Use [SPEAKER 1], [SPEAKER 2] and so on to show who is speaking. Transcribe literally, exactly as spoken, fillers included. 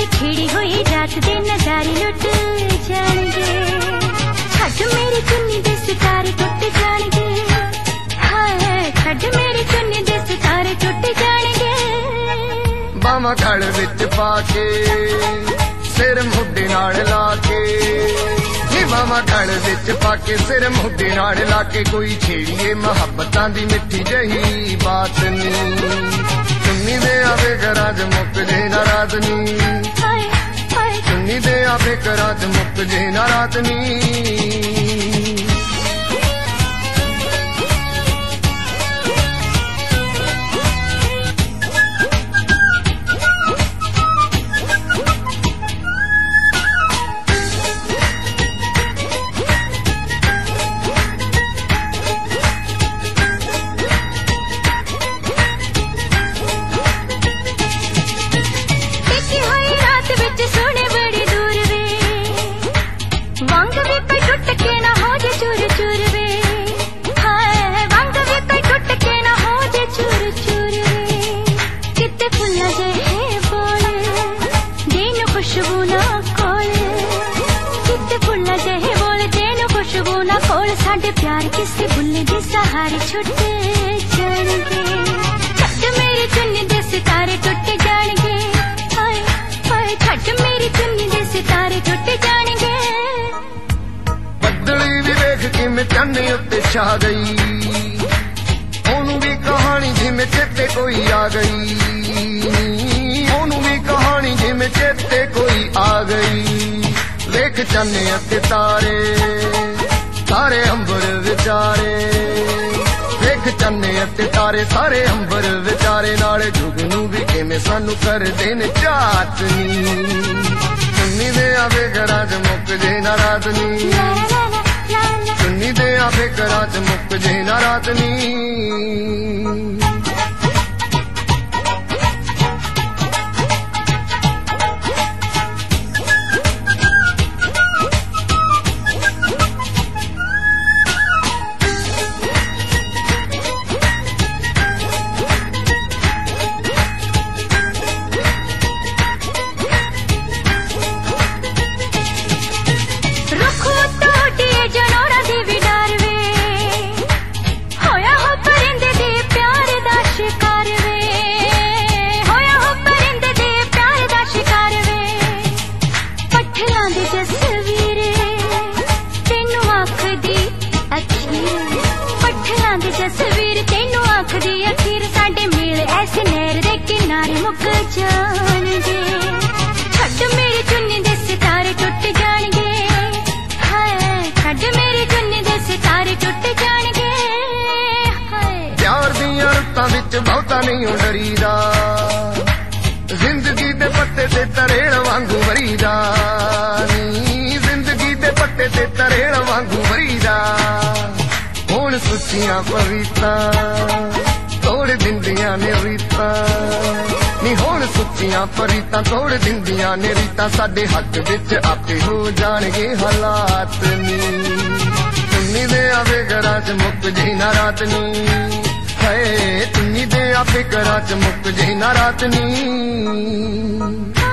[SPEAKER 1] सारी खिड़ी हुई रात दे नजारे लुट जाएंगे। छड़ मेरी चुन्नी दे सितारे टुट जाएंगे। हाय छड़ मेरी चुन्नी दे सितारे टुट जाएंगे।
[SPEAKER 2] बामा गल विच पाके सिर मुड्डे नाल लाके, बामा गल विच पाके सिर मुड्डे नाल लाके, कोई छेड़िए मुहब्बतां दी मिठी जही बात नी। चुन्नी दे आवे घरां च मुक जे ना रात नी। चुन्नी दे आवे घरां च मुक जे ना रात नी। साडे प्यार किसी बुल्ले दे सहारे छुट जाएंगे। छड़ मेरी चुन्नी दे सितारे टुट जाएंगे। हाय हाय छड़ मेरी चुन्नी दे सितारे टुट जाएंगे। बदली भी वेख किवें चन्नी उत्ते छा गई, ओनू भी कहानी जिवें चेते कोई आ गई। ओनू भी कहानी जिवें चेते कोई आ गई। वेख चन्ने अते तारे सारे अंबर विचारे, वेख चन्ने अते तारे सारे अंबर विचारे, नाले जुगनू भी किवें सानू करदे ने चातनी। चुन्नी दे आवे घरां च मुक जे ना रात नी। चुन्नी दे आवे घरां च मुक जे ना रात नी।
[SPEAKER 1] तस्वीर तेनू आखदी अखीर साडे मेल ऐसे नहर दे किनारे मुक जाणगे। छड़ मेरी चुन्नी दे सितारे टुट जाणगे। हाय छड़ मेरी चुन्नी दे सितारे टुट जाणगे। हाय
[SPEAKER 2] प्यार दियां रुत्तां विच बहुता नहीं डरीदा, जिंदगी दे पत्ते ते तरेड़ वांगू वरीदा। जिंदगी दे पत्ते ते तरेड़ वांगू वरीदा। हुण सुचियां पवीतां तोड़ दिंदियां ने रीतां नी। हुण सुचियां परीतां तोड़ दिंदियां ने रीतां, साडे हक विच आपे हो जाणगे हालात नी। चुन्नी दे आवे घरां च मुक जे ना रात नी। हाय चुन्नी दे आवे घरां च मुक जे ना रात नी।